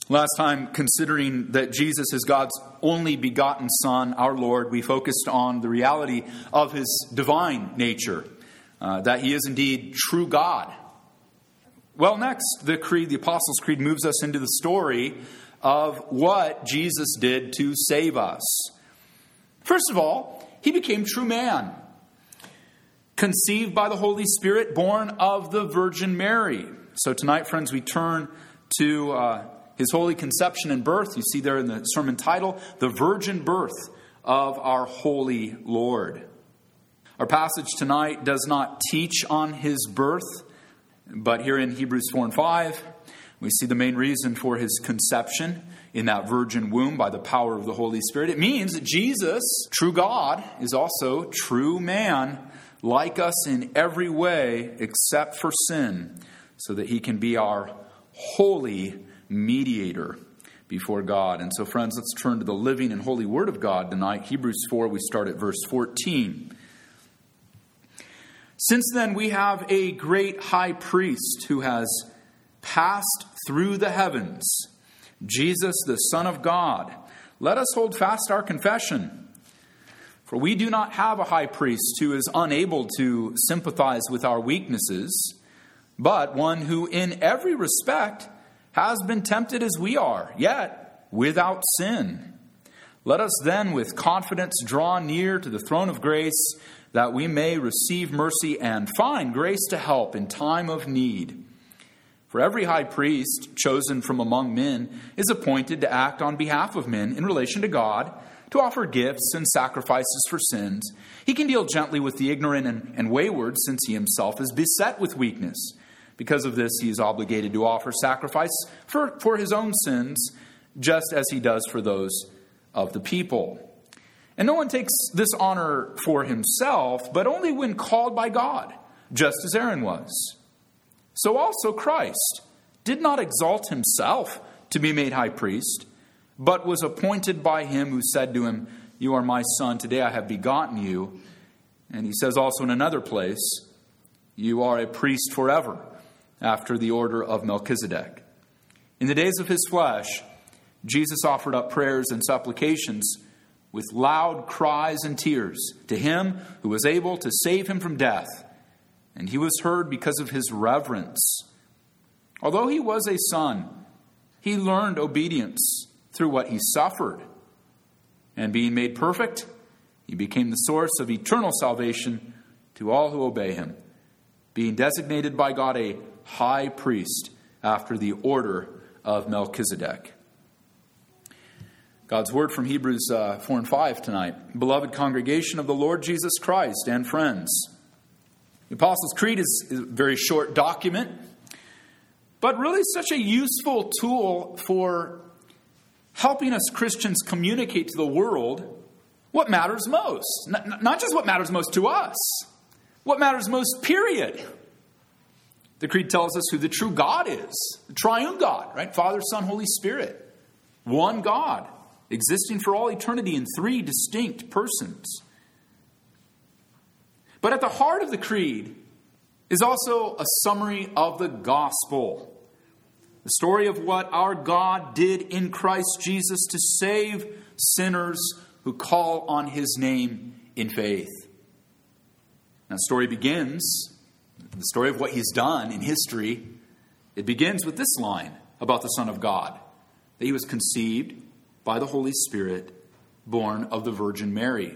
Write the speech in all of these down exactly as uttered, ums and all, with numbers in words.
Last time, considering that Jesus is God's only begotten Son, our Lord, we focused on the reality of his divine nature, uh, that he is indeed true God. Well, next, the Creed, the Apostles' Creed, moves us into the story of what Jesus did to save us. First of all, he became true man, conceived by the Holy Spirit, born of the Virgin Mary. So tonight, friends, we turn to uh, his holy conception and birth. You see there in the sermon title, the virgin birth of our holy Lord. Our passage tonight does not teach on his birth, but here in Hebrews four and five, we see the main reason for his conception in that virgin womb by the power of the Holy Spirit. It means that Jesus, true God, is also true man, like us in every way except for sin, so that he can be our holy mediator before God. And so, friends, let's turn to the living and holy Word of God tonight. Hebrews four, we start at verse fourteen. Since then we have a great high priest who has passed through the heavens, Jesus, the Son of God. Let us hold fast our confession. For we do not have a high priest who is unable to sympathize with our weaknesses, but one who in every respect has been tempted as we are, yet without sin. Let us then with confidence draw near to the throne of grace, that we may receive mercy and find grace to help in time of need. For every high priest chosen from among men is appointed to act on behalf of men in relation to God, to offer gifts and sacrifices for sins. He can deal gently with the ignorant and, and wayward, since he himself is beset with weakness. Because of this, he is obligated to offer sacrifice for, for his own sins, just as he does for those of the people. And no one takes this honor for himself, but only when called by God, just as Aaron was. So also Christ did not exalt himself to be made high priest, but was appointed by him who said to him, "You are my son, today I have begotten you." And he says also in another place, "You are a priest forever, after the order of Melchizedek." In the days of his flesh, Jesus offered up prayers and supplications with loud cries and tears to him who was able to save him from death. And he was heard because of his reverence. Although he was a son, he learned obedience through what he suffered. And being made perfect, he became the source of eternal salvation to all who obey him, being designated by God a high priest after the order of Melchizedek. God's word from Hebrews uh, four and five tonight. Beloved congregation of the Lord Jesus Christ and friends. The Apostles' Creed is, is a very short document, but really such a useful tool for helping us Christians communicate to the world what matters most. Not, not just what matters most to us, what matters most, period. The Creed tells us who the true God is, the triune God, right? Father, Son, Holy Spirit. One God, existing for all eternity in three distinct persons. But at the heart of the Creed is also a summary of the gospel. The story of what our God did in Christ Jesus to save sinners who call on his name in faith. That story begins, the story of what he's done in history, it begins with this line about the Son of God, that he was conceived by the Holy Spirit, born of the Virgin Mary.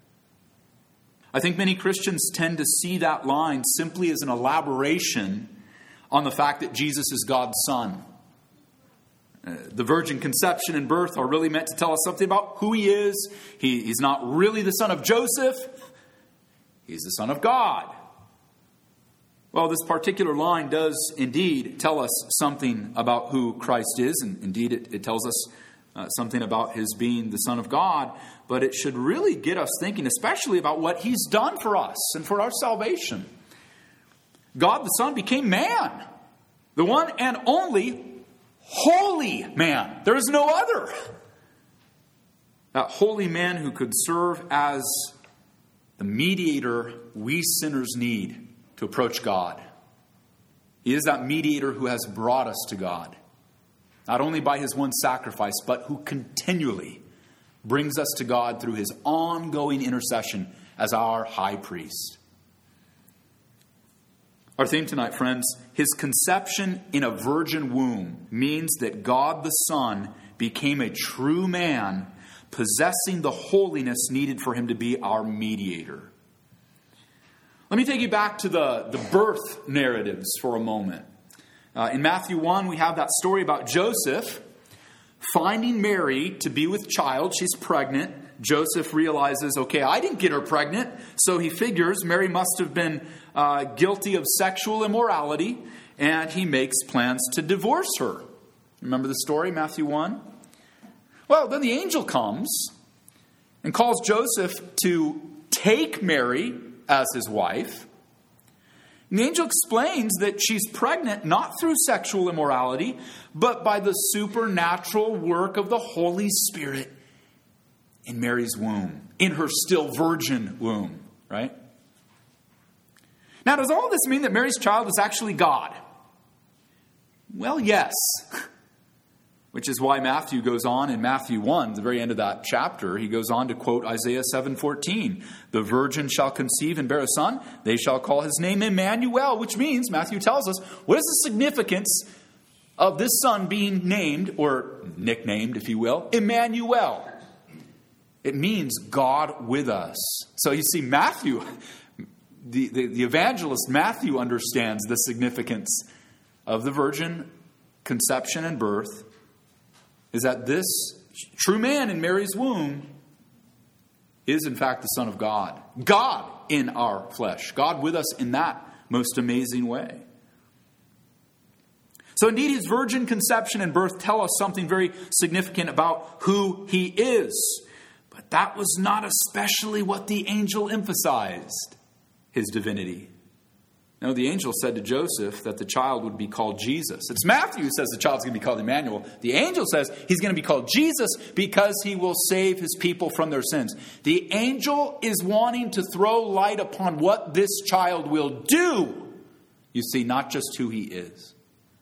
I think many Christians tend to see that line simply as an elaboration on the fact that Jesus is God's Son. Uh, the virgin conception and birth are really meant to tell us something about who he is. He, he's not really the son of Joseph. He's the Son of God. Well, this particular line does indeed tell us something about who Christ is, and indeed it, it tells us uh, something about his being the Son of God, but it should really get us thinking, especially about what he's done for us and for our salvation. God the Son became man, the one and only holy man. There is no other. That holy man who could serve as the mediator we sinners need to approach God. He is that mediator who has brought us to God. not only by his one sacrifice, but who continually brings us to God through his ongoing intercession as our high priest. Our theme tonight, friends, his conception in a virgin womb means that God the Son became a true man, possessing the holiness needed for him to be our mediator. Let me take you back to the, the birth narratives for a moment. Uh, in Matthew one, we have that story about Joseph finding Mary to be with child. She's pregnant. Joseph realizes, okay, I didn't get her pregnant. So he figures Mary must have been uh, guilty of sexual immorality, and he makes plans to divorce her. Remember the story, Matthew one? Well, then the angel comes and calls Joseph to take Mary as his wife. And the angel explains that she's pregnant not through sexual immorality, but by the supernatural work of the Holy Spirit in Mary's womb, in her still virgin womb, right? Now, does all this mean that Mary's child is actually God? Well, yes. Which is why Matthew goes on in Matthew one, the very end of that chapter, he goes on to quote Isaiah seven fourteen. The virgin shall conceive and bear a son. They shall call his name Emmanuel, which means, Matthew tells us, what is the significance of this son being named, or nicknamed, if you will, Emmanuel? It means God with us. So you see, Matthew, the, the, the evangelist Matthew understands the significance of the virgin conception and birth, is that this true man in Mary's womb is in fact the Son of God. God in our flesh. God with us in that most amazing way. So indeed, his virgin conception and birth tell us something very significant about who he is. But that was not especially what the angel emphasized, his divinity. No, the angel said to Joseph that the child would be called Jesus. It's Matthew who says the child's going to be called Emmanuel. The angel says he's going to be called Jesus because he will save his people from their sins. The angel is wanting to throw light upon what this child will do. You see, not just who he is.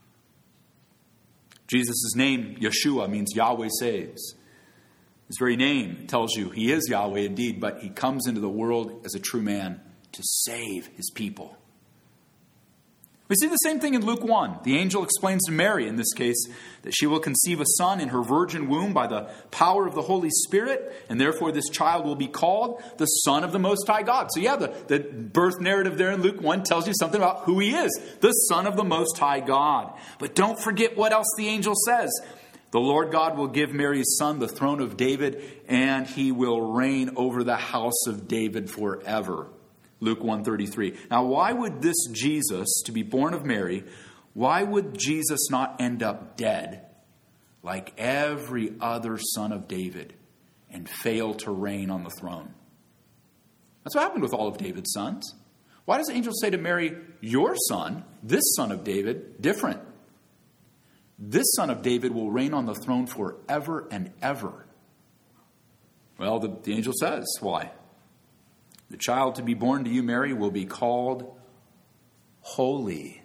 Jesus' name, Yeshua, means Yahweh saves. His very name tells you he is Yahweh indeed, but he comes into the world as a true man to save his people. We see the same thing in Luke one. The angel explains to Mary, in this case, that she will conceive a son in her virgin womb by the power of the Holy Spirit, and therefore this child will be called the Son of the Most High God. So yeah, the, the birth narrative there in Luke one tells you something about who he is, the Son of the Most High God. But don't forget what else the angel says. The Lord God will give Mary's son the throne of David, and he will reign over the house of David forever. Luke one thirty-three. Now, why would this Jesus, to be born of Mary, why would Jesus not end up dead like every other son of David and fail to reign on the throne? That's what happened with all of David's sons. Why does the angel say to Mary, your son, this son of David, different? This son of David will reign on the throne forever and ever. Well, the, the angel says, why? The child to be born to you, Mary, will be called holy.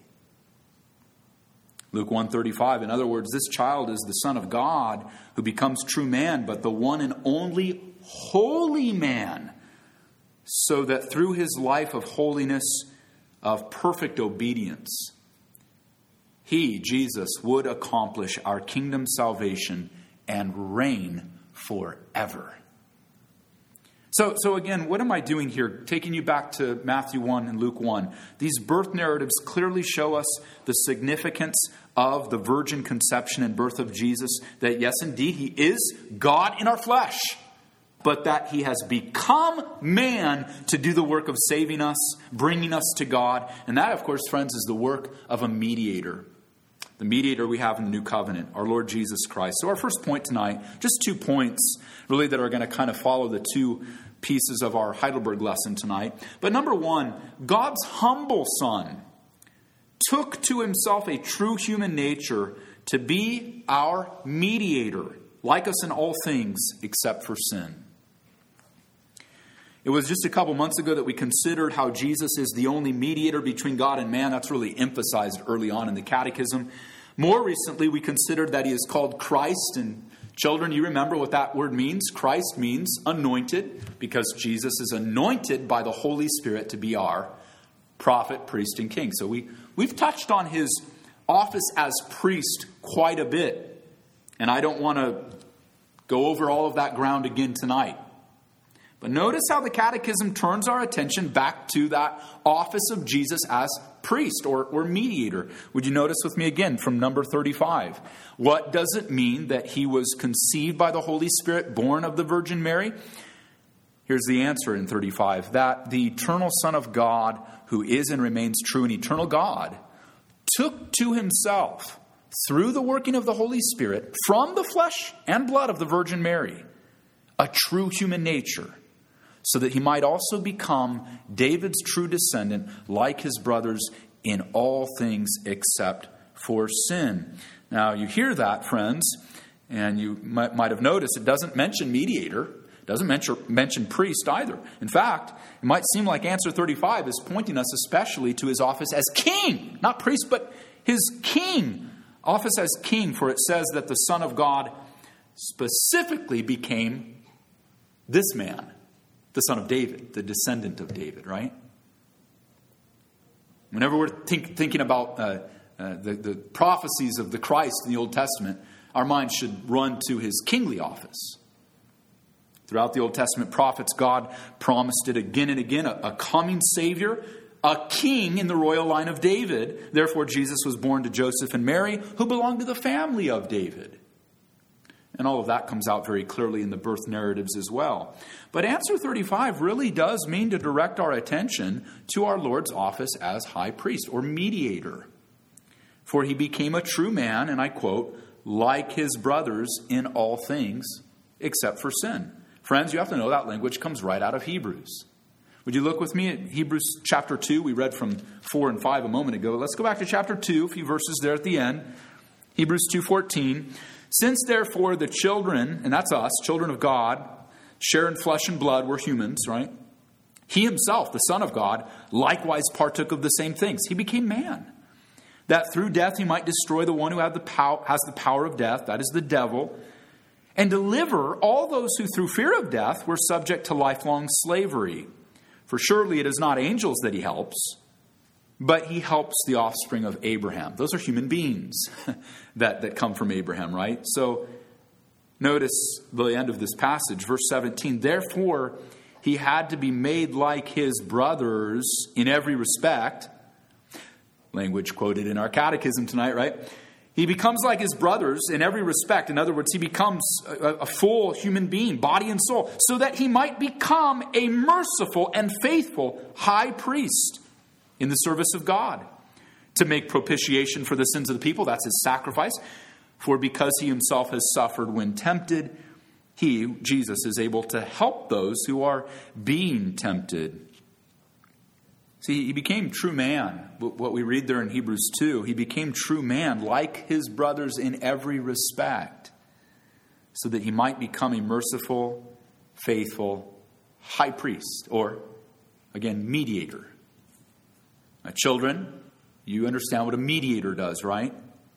Luke one thirty-five. In other words, this child is the Son of God who becomes true man, but the one and only holy man, so that through his life of holiness, of perfect obedience, he, Jesus, would accomplish our kingdom salvation and reign forever. So, so again, what am I doing here? Taking you back to Matthew one and Luke one. These birth narratives clearly show us the significance of the virgin conception and birth of Jesus. That yes, indeed, he is God in our flesh, but that he has become man to do the work of saving us, bringing us to God. And that, of course, friends, is the work of a mediator. The mediator we have in the new covenant, our Lord Jesus Christ. So our first point tonight, just two points really that are going to kind of follow the two pieces of our Heidelberg lesson tonight. But number one, God's humble Son took to himself a true human nature to be our mediator, like us in all things except for sin. It was just a couple months ago that we considered how Jesus is the only mediator between God and man. That's really emphasized early on in the catechism. More recently, we considered that he is called Christ. And children, you remember what that word means? Christ means anointed, because Jesus is anointed by the Holy Spirit to be our prophet, priest, and king. So we, we've touched on his office as priest quite a bit. And I don't want to go over all of that ground again tonight. But notice how the Catechism turns our attention back to that office of Jesus as priest or, or mediator. Would you notice with me again from number thirty-five? What does it mean that he was conceived by the Holy Spirit, born of the Virgin Mary? Here's the answer in thirty-five. That the eternal Son of God, who is and remains true and eternal God, took to himself, through the working of the Holy Spirit, from the flesh and blood of the Virgin Mary, a true human nature, so that he might also become David's true descendant, like his brothers, in all things except for sin. Now, you hear that, friends, and you might, might have noticed it doesn't mention mediator, it doesn't mention, mention priest either. In fact, it might seem like answer thirty-five is pointing us especially to his office as king, not priest, but his king, office as king, for it says that the Son of God specifically became this man, the son of David, the descendant of David, right? Whenever we're think, thinking about uh, uh, the, the prophecies of the Christ in the Old Testament, our minds should run to his kingly office. Throughout the Old Testament prophets, God promised it again and again, a, a coming Savior, a king in the royal line of David. Therefore, Jesus was born to Joseph and Mary, who belonged to the family of David. And all of that comes out very clearly in the birth narratives as well. But answer thirty-five really does mean to direct our attention to our Lord's office as high priest or mediator. For he became a true man, and I quote, like his brothers in all things except for sin. Friends, you have to know that language comes right out of Hebrews. Would you look with me at Hebrews chapter two? We read from four and five a moment ago. Let's go back to chapter two, a few verses there at the end. Hebrews two fourteen. Since therefore the children, and that's us, children of God, share in flesh and blood, we're humans, right? He himself, the Son of God, likewise partook of the same things. He became man, that through death he might destroy the one who had the pow- has the power of death, that is the devil, and deliver all those who through fear of death were subject to lifelong slavery. For surely it is not angels that he helps, but he helps the offspring of Abraham. Those are human beings that, that come from Abraham, right? So notice the end of this passage, verse seventeen. Therefore, he had to be made like his brothers in every respect. Language quoted in our catechism tonight, right? He becomes like his brothers in every respect. In other words, he becomes a, a full human being, body and soul, so that he might become a merciful and faithful high priest in the service of God, to make propitiation for the sins of the people. That's his sacrifice. For because he himself has suffered when tempted, he, Jesus, is able to help those who are being tempted. See, he became true man. What we read there in Hebrews two, he became true man like his brothers in every respect, so that he might become a merciful, faithful high priest, or, again, mediator. Now, children, you understand what a mediator does, right?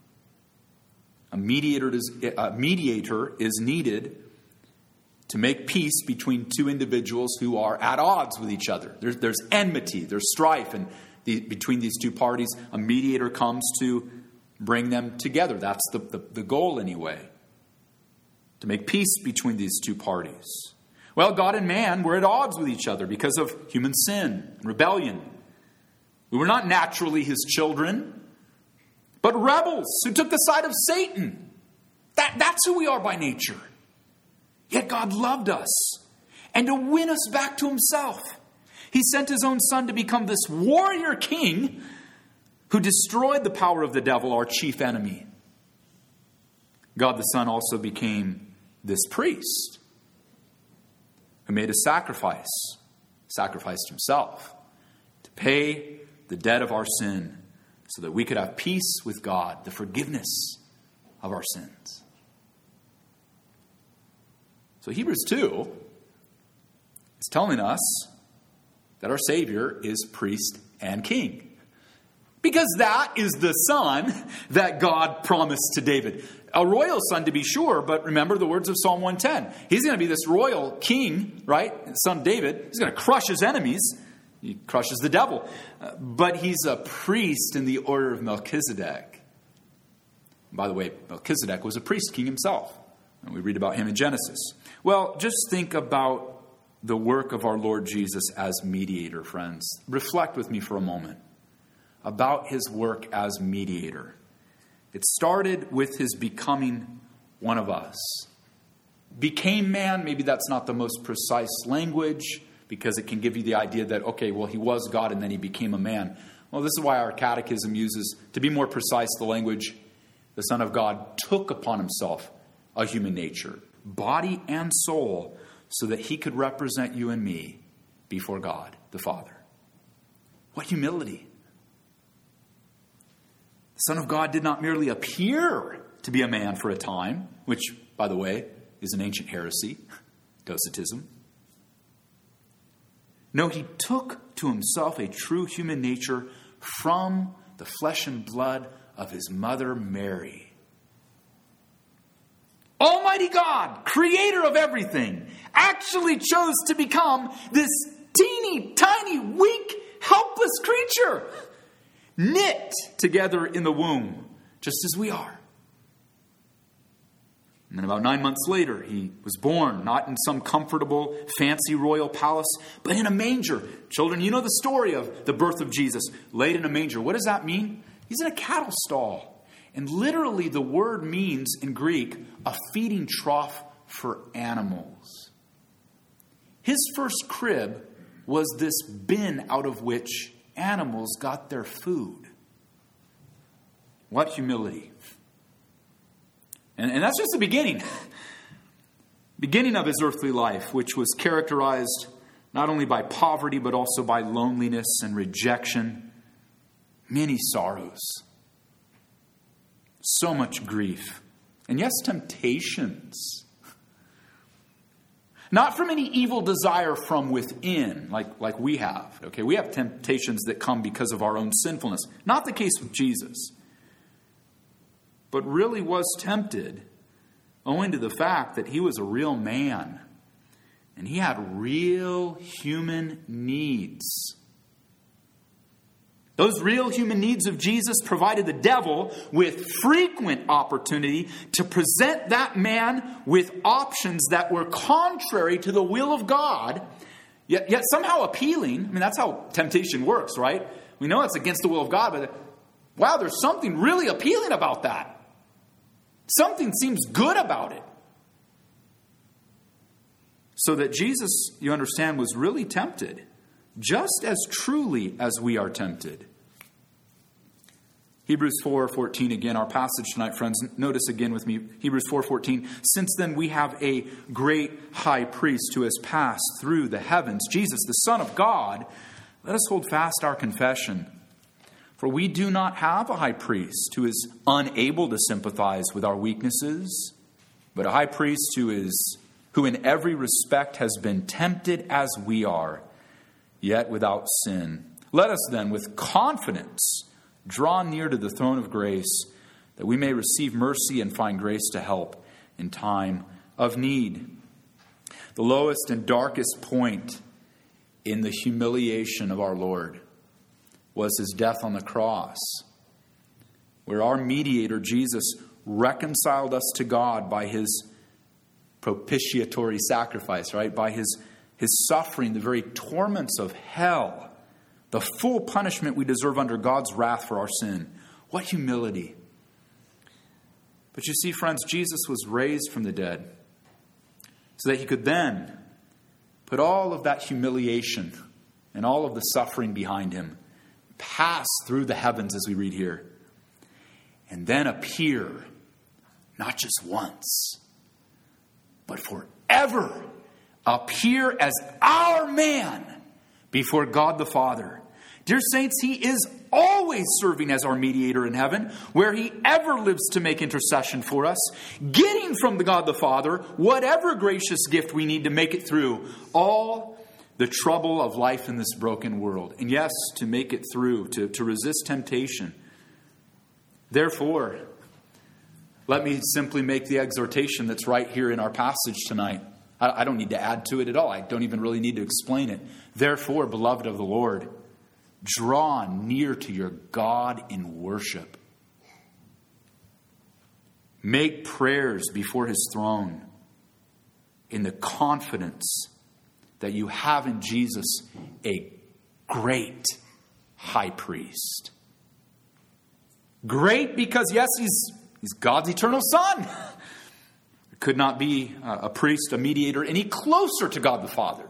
A mediator, does, a mediator is needed to make peace between two individuals who are at odds with each other. There's, there's enmity, there's strife and the, between these two parties. A mediator comes to bring them together. That's the, the, the goal anyway, to make peace between these two parties. Well, God and man were at odds with each other because of human sin and rebellion. We were not naturally his children, but rebels who took the side of Satan. That, that's who we are by nature. Yet God loved us, and to win us back to himself, he sent his own son to become this warrior king who destroyed the power of the devil, our chief enemy. God the Son also became this priest who made a sacrifice, sacrificed himself to pay the debt of our sin so that we could have peace with God, the forgiveness of our sins. So Hebrews two is telling us that our Savior is priest and king. Because that is the son that God promised to David. A royal son to be sure, but remember the words of Psalm one ten. He's going to be this royal king, right? Son of David. He's going to crush his enemies. He crushes the devil. Uh, but he's a priest in the order of Melchizedek. By the way, Melchizedek was a priest king himself. And we read about him in Genesis. Well, just think about the work of our Lord Jesus as mediator, friends. Reflect with me for a moment about his work as mediator. It started with his becoming one of us. Became man, maybe that's not the most precise language, because it can give you the idea that, okay, well, he was God and then he became a man. Well, this is why our catechism uses, to be more precise, the language, the Son of God took upon himself a human nature, body and soul, so that he could represent you and me before God, the Father. What humility. The Son of God did not merely appear to be a man for a time, which, by the way, is an ancient heresy, Docetism. No, he took to himself a true human nature from the flesh and blood of his mother Mary. Almighty God, creator of everything, actually chose to become this teeny, tiny, weak, helpless creature, knit together in the womb, just as we are. And then about nine months later, he was born, not in some comfortable, fancy royal palace, but in a manger. Children, you know the story of the birth of Jesus, laid in a manger. What does that mean? He's in a cattle stall. And literally the word means, in Greek, a feeding trough for animals. His first crib was this bin out of which animals got their food. What humility. And, and that's just the beginning. Beginning of his earthly life, which was characterized not only by poverty, but also by loneliness and rejection. Many sorrows. So much grief. And yes, temptations. Not from any evil desire from within, like, like we have. Okay, we have temptations that come because of our own sinfulness. Not the case with Jesus. But really was tempted owing to the fact that he was a real man. And he had real human needs. Those real human needs of Jesus provided the devil with frequent opportunity to present that man with options that were contrary to the will of God, yet, yet somehow appealing. I mean, that's how temptation works, right? We know it's against the will of God, but wow, there's something really appealing about that. Something seems good about it. So that Jesus, you understand, was really tempted, just as truly as we are tempted. Hebrews four fourteen, again, our passage tonight, friends. Notice again with me, Hebrews four fourteen. Since then we have a great high priest who has passed through the heavens, Jesus, the Son of God. Let us hold fast our confession. For we do not have a high priest who is unable to sympathize with our weaknesses, but a high priest who is who in every respect has been tempted as we are, yet without sin. Let us then with confidence draw near to the throne of grace, that we may receive mercy and find grace to help in time of need. The lowest and darkest point in the humiliation of our Lord was his death on the cross, where our mediator, Jesus, reconciled us to God by his propitiatory sacrifice, right? By his, his suffering, the very torments of hell, the full punishment we deserve under God's wrath for our sin. What humility. But you see, friends, Jesus was raised from the dead so that he could then put all of that humiliation and all of the suffering behind him, pass through the heavens, as we read here, and then appear not just once, but forever appear as our man before God the Father. Dear saints, he is always serving as our mediator in heaven, where he ever lives to make intercession for us, getting from the God the Father whatever gracious gift we need to make it through, all the trouble of life in this broken world. And yes, to make it through, to, to resist temptation. Therefore, let me simply make the exhortation that's right here in our passage tonight. I, I don't need to add to it at all. I don't even really need to explain it. Therefore, beloved of the Lord, draw near to your God in worship. Make prayers before his throne in the confidence that you have in Jesus a great high priest. Great because, yes, he's, he's God's eternal Son. There could not be a priest, a mediator, any closer to God the Father.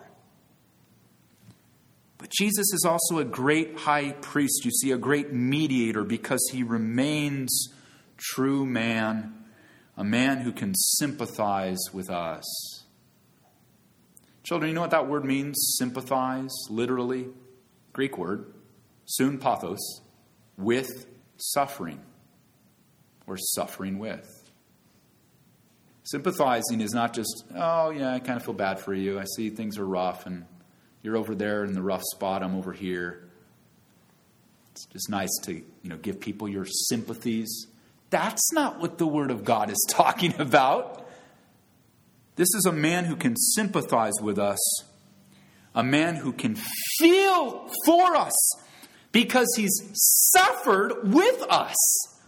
But Jesus is also a great high priest, you see, a great mediator, because he remains true man, a man who can sympathize with us. Children, you know what that word means? Sympathize, literally. Greek word, soon pathos, with suffering, or suffering with. Sympathizing is not just, oh yeah, I kind of feel bad for you. I see things are rough and you're over there in the rough spot, I'm over here. It's just nice to, you know, give people your sympathies. That's not what the Word of God is talking about. This is a man who can sympathize with us, a man who can feel for us because he's suffered with us.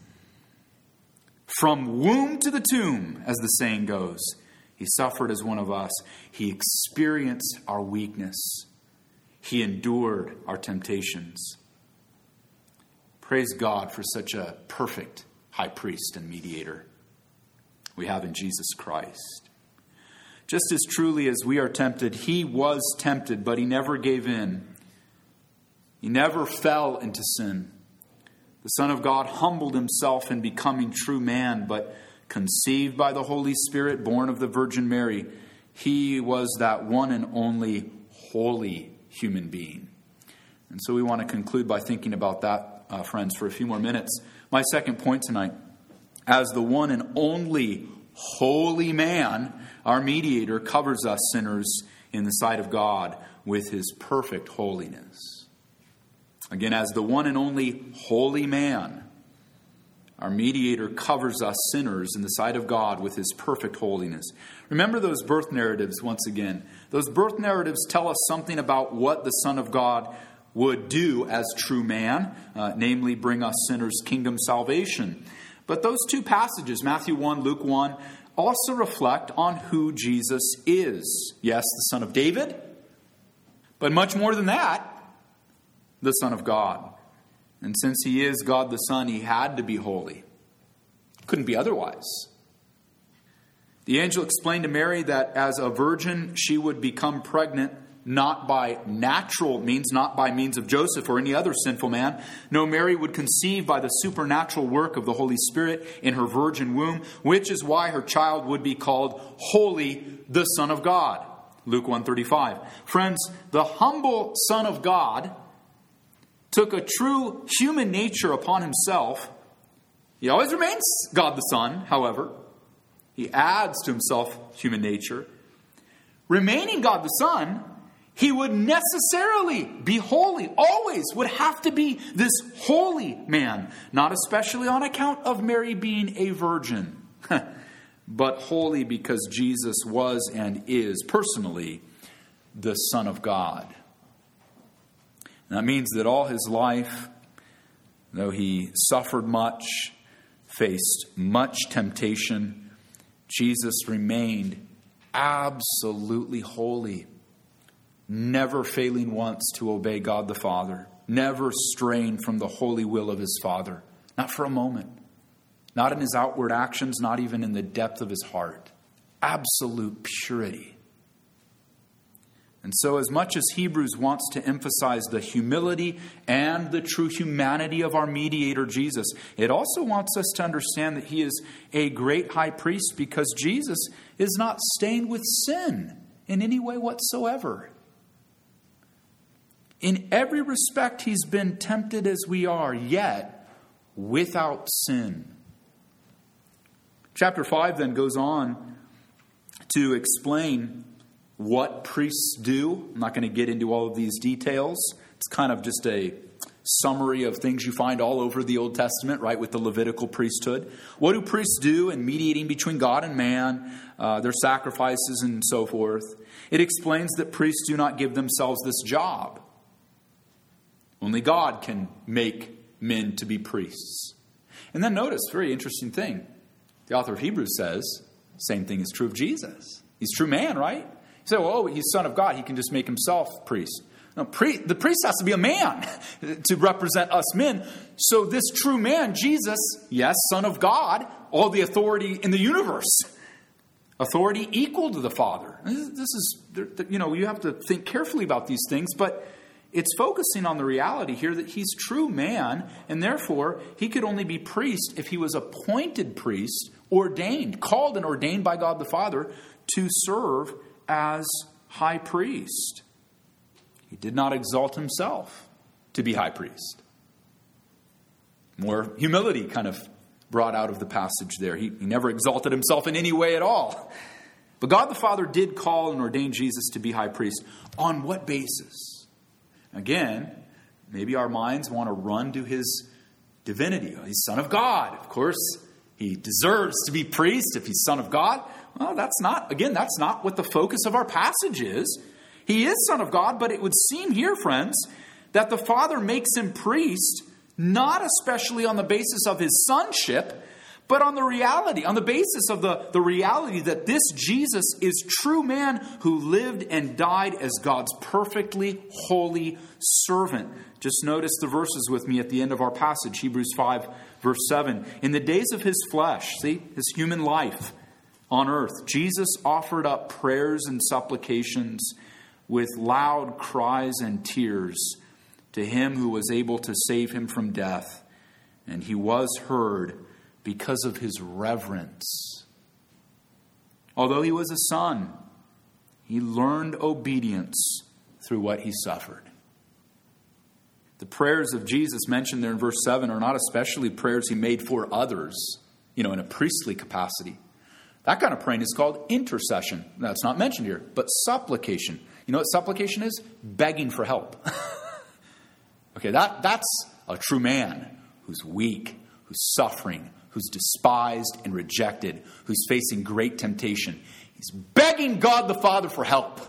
From womb to the tomb, as the saying goes, he suffered as one of us. He experienced our weakness. He endured our temptations. Praise God for such a perfect high priest and mediator we have in Jesus Christ. Just as truly as we are tempted, he was tempted, but he never gave in. He never fell into sin. The Son of God humbled himself in becoming true man, but conceived by the Holy Spirit, born of the Virgin Mary, he was that one and only holy human being. And so we want to conclude by thinking about that, uh, friends, for a few more minutes. My second point tonight, as the one and only holy man, our mediator covers us sinners in the sight of God with his perfect holiness. Again, as the one and only holy man, our mediator covers us sinners in the sight of God with his perfect holiness. Remember those birth narratives once again. Those birth narratives tell us something about what the Son of God would do as true man, uh, namely bring us sinners kingdom salvation. But those two passages, Matthew one, Luke one, also reflect on who Jesus is. Yes, the Son of David, but much more than that, the Son of God. And since he is God the Son, he had to be holy. Couldn't be otherwise. The angel explained to Mary that as a virgin, she would become pregnant not by natural means, not by means of Joseph or any other sinful man. No, Mary would conceive by the supernatural work of the Holy Spirit in her virgin womb, which is why her child would be called Holy, the Son of God. Luke one thirty-five. Friends, the humble Son of God took a true human nature upon himself. He always remains God the Son, however. He adds to himself human nature. Remaining God the Son, he would necessarily be holy, always would have to be this holy man, not especially on account of Mary being a virgin, but holy because Jesus was and is personally the Son of God. And that means that all his life, though he suffered much, faced much temptation, Jesus remained absolutely holy, never failing once to obey God the Father, never straying from the holy will of his Father, not for a moment, not in his outward actions, not even in the depth of his heart. Absolute purity. And so as much as Hebrews wants to emphasize the humility and the true humanity of our mediator, Jesus, it also wants us to understand that he is a great high priest because Jesus is not stained with sin in any way whatsoever. In every respect, he's been tempted as we are, yet without sin. Chapter five then goes on to explain what priests do. I'm not going to get into all of these details. It's kind of just a summary of things you find all over the Old Testament, right, with the Levitical priesthood. What do priests do in mediating between God and man, uh, their sacrifices and so forth? It explains that priests do not give themselves this job. Only God can make men to be priests. And then notice, very interesting thing. The author of Hebrews says, same thing is true of Jesus. He's true man, right? You say, well, oh, he's Son of God. He can just make himself priest. No, pre- the priest has to be a man to represent us men. So this true man, Jesus, yes, Son of God, all the authority in the universe. Authority equal to the Father. This is, you know, you have to think carefully about these things, but it's focusing on the reality here that he's true man, and therefore he could only be priest if he was appointed priest, ordained, called and ordained by God the Father to serve as high priest. He did not exalt himself to be high priest. More humility kind of brought out of the passage there. He, he never exalted himself in any way at all. But God the Father did call and ordain Jesus to be high priest. On what basis? Again, maybe our minds want to run to his divinity. He's Son of God. Of course, he deserves to be priest if he's Son of God. Well, that's not, again, that's not what the focus of our passage is. He is Son of God, but it would seem here, friends, that the Father makes him priest, not especially on the basis of his sonship, but on the reality, on the basis of the, the reality that this Jesus is true man who lived and died as God's perfectly holy servant. Just notice the verses with me at the end of our passage, Hebrews five, verse seven. In the days of his flesh, see, his human life on earth, Jesus offered up prayers and supplications with loud cries and tears to him who was able to save him from death. And he was heard because of his reverence. Although he was a son, he learned obedience through what he suffered. The prayers of Jesus mentioned there in verse seven are not especially prayers he made for others, you know, in a priestly capacity. That kind of praying is called intercession. That's not mentioned here, but supplication. You know what supplication is? Begging for help. Okay, that, that's a true man who's weak, who's suffering, who's despised and rejected, who's facing great temptation. He's begging God the Father for help.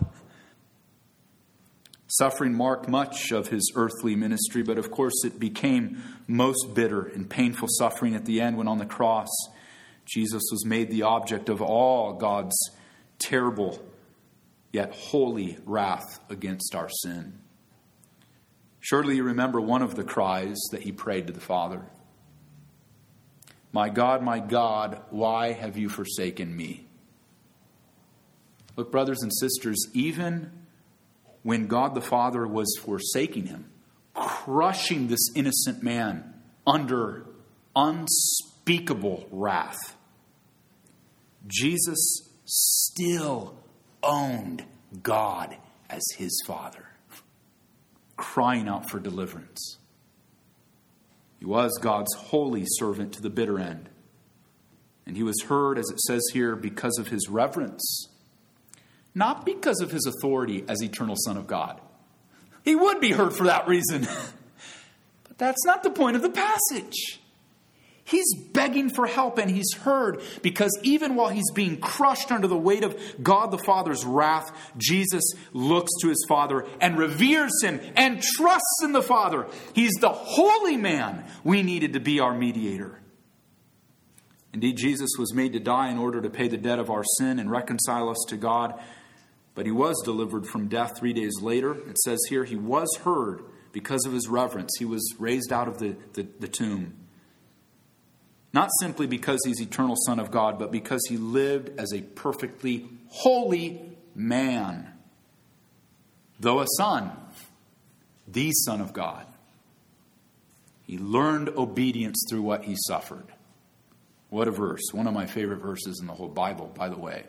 Suffering marked much of his earthly ministry, but of course it became most bitter and painful suffering at the end when on the cross Jesus was made the object of all God's terrible yet holy wrath against our sin. Surely you remember one of the cries that he prayed to the Father. My God, my God, why have you forsaken me? Look, brothers and sisters, even when God the Father was forsaking him, crushing this innocent man under unspeakable wrath, Jesus still owned God as his Father, crying out for deliverance. He was God's holy servant to the bitter end. And he was heard, as it says here, because of his reverence, not because of his authority as eternal Son of God. He would be heard for that reason. But that's not the point of the passage. He's begging for help and he's heard because even while he's being crushed under the weight of God the Father's wrath, Jesus looks to his Father and reveres him and trusts in the Father. He's the holy man we needed to be our mediator. Indeed, Jesus was made to die in order to pay the debt of our sin and reconcile us to God. But he was delivered from death three days later. It says here he was heard because of his reverence. He was raised out of the, the, the tomb. Not simply because he's eternal Son of God, but because he lived as a perfectly holy man. Though a son, the Son of God. He learned obedience through what he suffered. What a verse. One of my favorite verses in the whole Bible, by the way.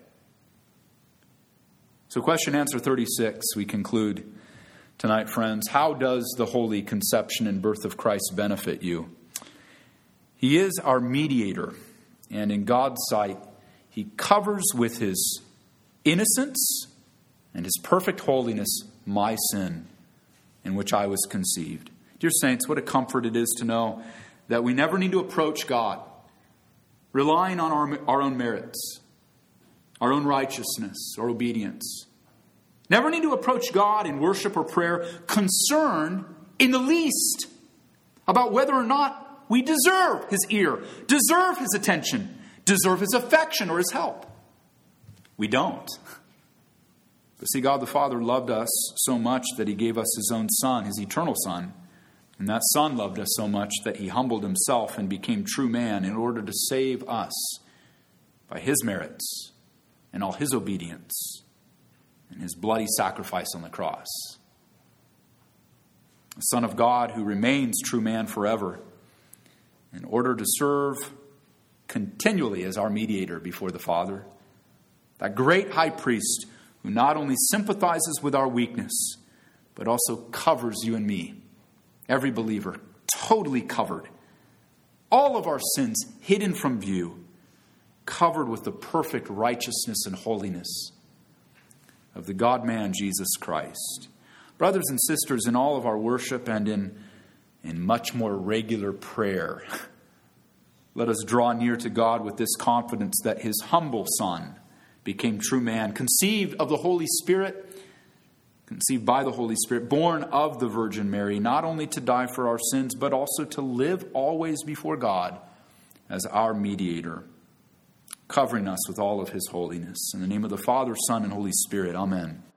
So question answer thirty-six, we conclude tonight, friends. How does the holy conception and birth of Christ benefit you? He is our mediator, and in God's sight, he covers with his innocence and his perfect holiness my sin, in which I was conceived. Dear saints, what a comfort it is to know that we never need to approach God relying on our, our own merits, our own righteousness or obedience. Never need to approach God in worship or prayer concerned in the least about whether or not we deserve his ear, deserve his attention, deserve his affection or his help. We don't. But see, God the Father loved us so much that he gave us his own Son, his eternal Son. And that Son loved us so much that he humbled himself and became true man in order to save us by his merits and all his obedience and his bloody sacrifice on the cross. The Son of God who remains true man forever in order to serve continually as our mediator before the Father. That great high priest who not only sympathizes with our weakness, but also covers you and me, every believer, totally covered. All of our sins hidden from view, covered with the perfect righteousness and holiness of the God-man Jesus Christ. Brothers and sisters, in all of our worship and in, in much more regular prayer, let us draw near to God with this confidence that his humble Son became true man, conceived of the Holy Spirit, conceived by the Holy Spirit, born of the Virgin Mary, not only to die for our sins, but also to live always before God as our mediator, covering us with all of his holiness. In the name of the Father, Son, and Holy Spirit, amen.